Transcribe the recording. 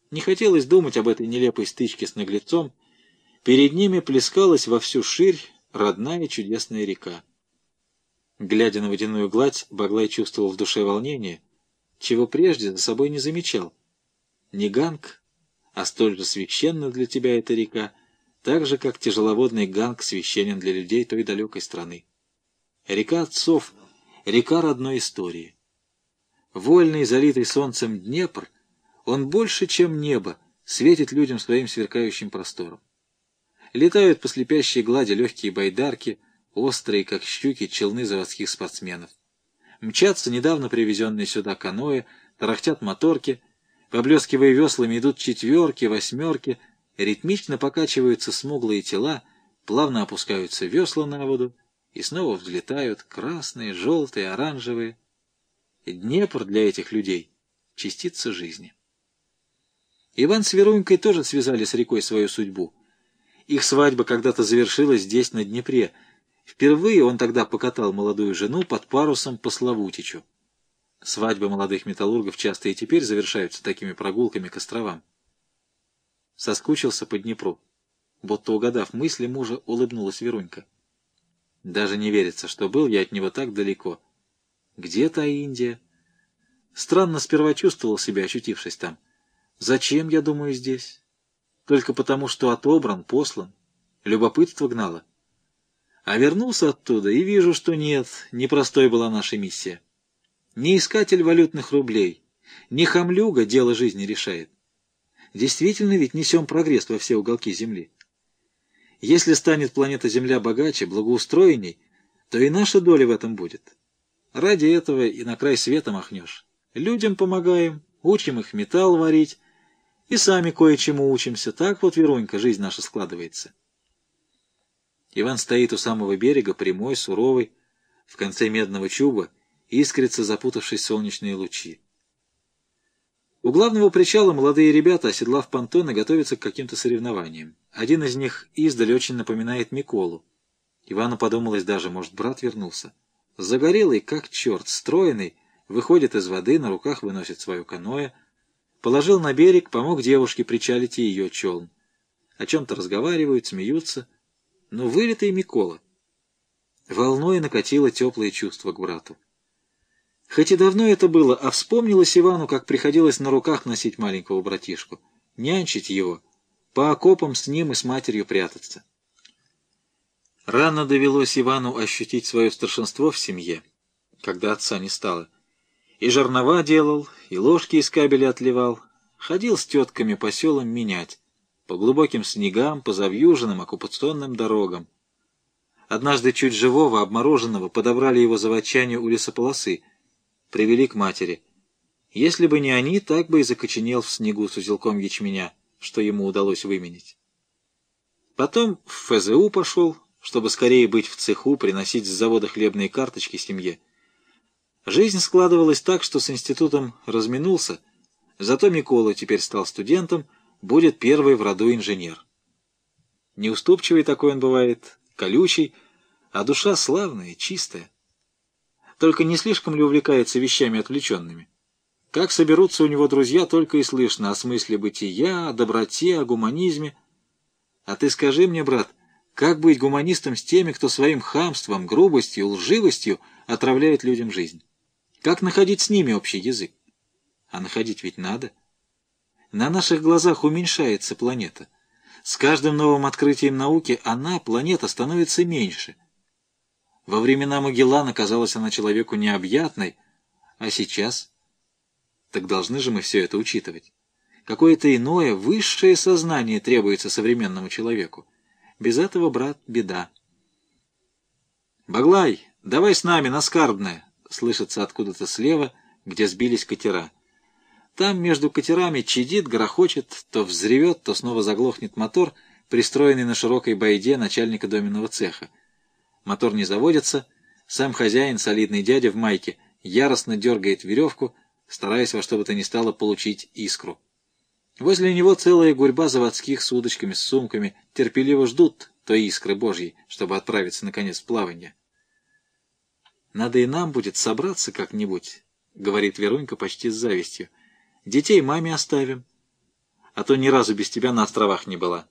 Не хотелось думать об этой нелепой стычке с наглецом. Перед ними плескалась во всю ширь родная чудесная река. Глядя на водяную гладь, Баглай чувствовал в душе волнение, чего прежде за собой не замечал. Не Ганг, а столь же священна для тебя эта река, так же, как тяжеловодный Ганг священен для людей той далекой страны. Река отцов, река родной истории. Вольный, залитый солнцем Днепр, он больше, чем небо, светит людям своим сверкающим простором. Летают по слепящей глади легкие байдарки, острые, как щуки, челны заводских спортсменов. Мчатся недавно привезенные сюда каноэ, тарахтят моторки, поблескивая веслами, идут четверки, восьмерки, ритмично покачиваются смуглые тела, плавно опускаются весла на воду и снова взлетают красные, желтые, оранжевые. И Днепр для этих людей — частица жизни. Иван с Верунькой тоже связали с рекой свою судьбу. Их свадьба когда-то завершилась здесь, на Днепре. Впервые он тогда покатал молодую жену под парусом по Славутичу. Свадьбы молодых металлургов часто и теперь завершаются такими прогулками к островам. Соскучился по Днепру. Будто угадав мысли мужа, улыбнулась Верунька. Даже не верится, что был я от него так далеко. Где та Индия? Странно сперва чувствовал себя, очутившись там. Зачем, я думаю, здесь? Только потому, что отобран, послан. Любопытство гнало. А вернулся оттуда и вижу, что нет, непростой была наша миссия. Не искатель валютных рублей, не хамлюга дело жизни решает. Действительно ведь несем прогресс во все уголки Земли. Если станет планета Земля богаче, благоустроенней, то и наша доля в этом будет. Ради этого и на край света махнешь. Людям помогаем, учим их металл варить, и сами кое-чему учимся. Так вот, Верунька, жизнь наша складывается. Иван стоит у самого берега, прямой, суровый, в конце медного чуба искрятся запутавшись солнечные лучи. У главного причала молодые ребята, оседлав понтоны, готовятся к каким-то соревнованиям. Один из них издали очень напоминает Миколу. Ивану подумалось даже, может, брат вернулся. Загорелый, как черт, стройный, выходит из воды, на руках выносит свое каноэ, положил на берег, помог девушке причалить и ее челн. О чем-то разговаривают, смеются. Но вылитый Микола. Волной накатило теплое чувство к брату. Хоть и давно это было, а вспомнилось Ивану, как приходилось на руках носить маленького братишку, нянчить его, по окопам с ним и с матерью прятаться. Рано довелось Ивану ощутить свое старшинство в семье, когда отца не стало. И жернова делал, и ложки из кабеля отливал, ходил с тетками по селам менять, по глубоким снегам, по завьюженным оккупационным дорогам. Однажды чуть живого, обмороженного, подобрали его заводчане у лесополосы, привели к матери. Если бы не они, так бы и закоченел в снегу с узелком ячменя, что ему удалось выменить. Потом в ФЗУ пошел, чтобы скорее быть в цеху, приносить с завода хлебные карточки семье. Жизнь складывалась так, что с институтом разминулся, зато Микола теперь стал студентом, будет первый в роду инженер. Неуступчивый такой он бывает, колючий, а душа славная, чистая. Только не слишком ли увлекается вещами отвлеченными? Как соберутся у него друзья, только и слышно о смысле бытия, о доброте, о гуманизме. А ты скажи мне, брат, как быть гуманистом с теми, кто своим хамством, грубостью, лживостью отравляет людям жизнь? Как находить с ними общий язык? А находить ведь надо. На наших глазах уменьшается планета. С каждым новым открытием науки она, планета, становится меньше. Во времена Магеллана казалась она человеку необъятной, а сейчас? Так должны же мы все это учитывать. Какое-то иное, высшее сознание требуется современному человеку. Без этого, брат, беда. «Баглай, давай с нами на Скарбное!» — слышится откуда-то слева, где сбились катера. Там между катерами чадит, грохочет, то взревет, то снова заглохнет мотор, пристроенный на широкой байде начальника доменного цеха. Мотор не заводится, сам хозяин, солидный дядя в майке, яростно дергает веревку, стараясь во что бы то ни стало получить искру. Возле него целая гурьба заводских с удочками, с сумками, терпеливо ждут той искры Божьей, чтобы отправиться, наконец, в плавание. «Надо и нам будет собраться как-нибудь», — говорит Верунька почти с завистью. «Детей маме оставим. а то ни разу без тебя на островах не была.